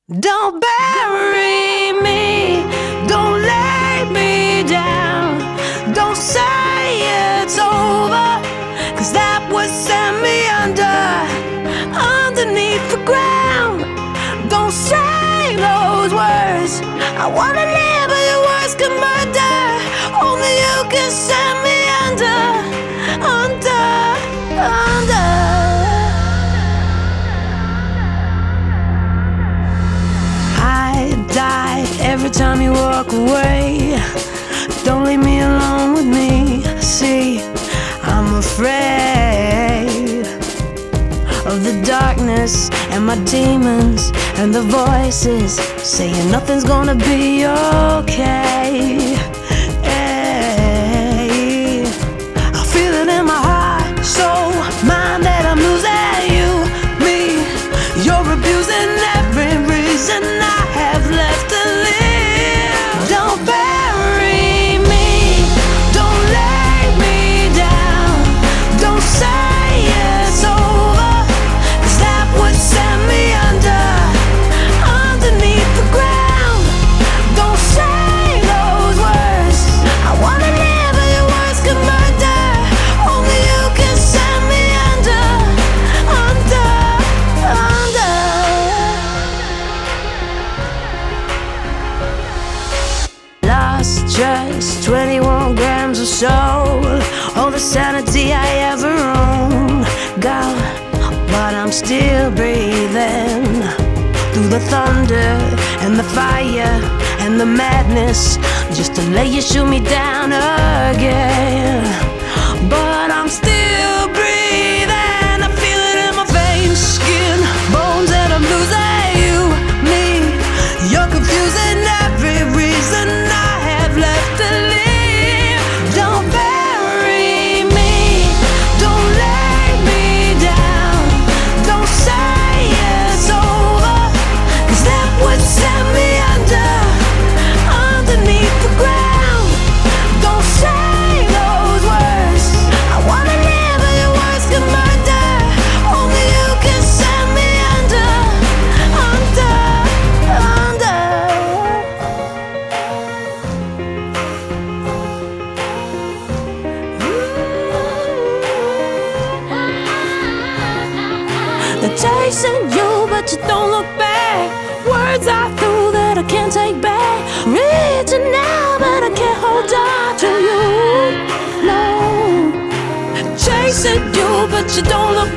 Don't bury me, don't lay me down, don't say it's over, 'cause that would send me underneath the ground. Don't say those words, I wanna live but your words can murder. Only you can send me under. Every time you walk away, don't leave me alone with me. See, I'm afraid of the darkness and my demons and the voices saying nothing's gonna be okay. Hey, I feel it in my heart, soul, mind that I'm losing you, me. You're abusing every reason I have left to live. Don't bury me, don't lay me down, don't say it's over, 'cause that would send me underneath the ground. Don't say those words, I wanna live but your words can murder. Only you can send me under. Lost just 21 grams of soul, all the sanity I ever owned. Gone, but I'm still breathing through the thunder and the fire and the madness, just to let you shoot me down again. But I'm still breathing, I feel it in my veins, skin, bones, and I'm losing you, me. You're confusing every reason I have left to live. Don't bury me, don't lay me down, don't say it's over, 'cause that would send me underneath the ground. Don't say those words, I wanna live but your words can murder. Only you can send me under. They're chasing you, but you don't look back. Words I threw that I can't take back. Reaching now, but I can't hold on to you. No, chasing you, but you don't look